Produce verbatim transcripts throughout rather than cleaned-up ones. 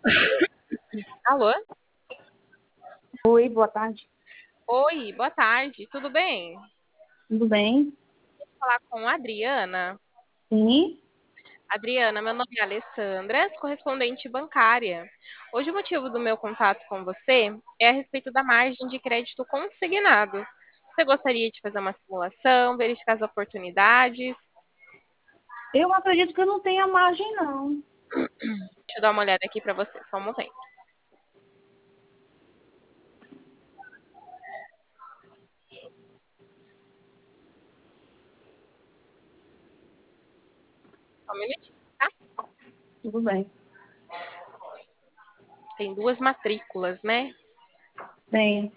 Alô? Oi, boa tarde. Oi, boa tarde, tudo bem? Tudo bem? Vou falar com a Adriana. Sim. Adriana, meu nome é Alessandra, correspondente bancária. Hoje o motivo do meu contato com você é a respeito da margem de crédito consignado. Você gostaria de fazer uma simulação, verificar as oportunidades? Eu acredito que eu não tenha margem, não. Deixa eu dar uma olhada aqui para você, só um momento. Só um minutinho, tá? Tudo bem. Tem duas matrículas, né? Tem.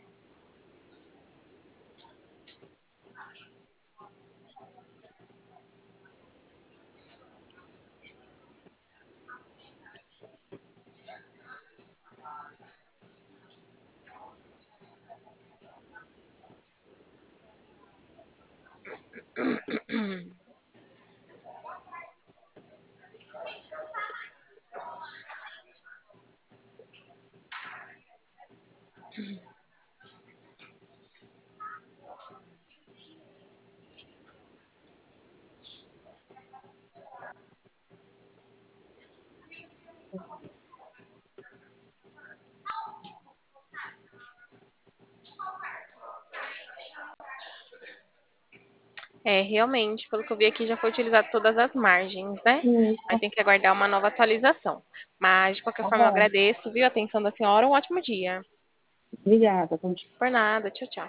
É, realmente, pelo que eu vi aqui, já foi utilizado todas as margens, né? Aí Isso. tem que aguardar uma nova atualização. Mas, de qualquer Tá forma, eu bom. agradeço, viu, a atenção da senhora. Um ótimo dia. Obrigada. Bom dia. Por nada. Tchau, tchau.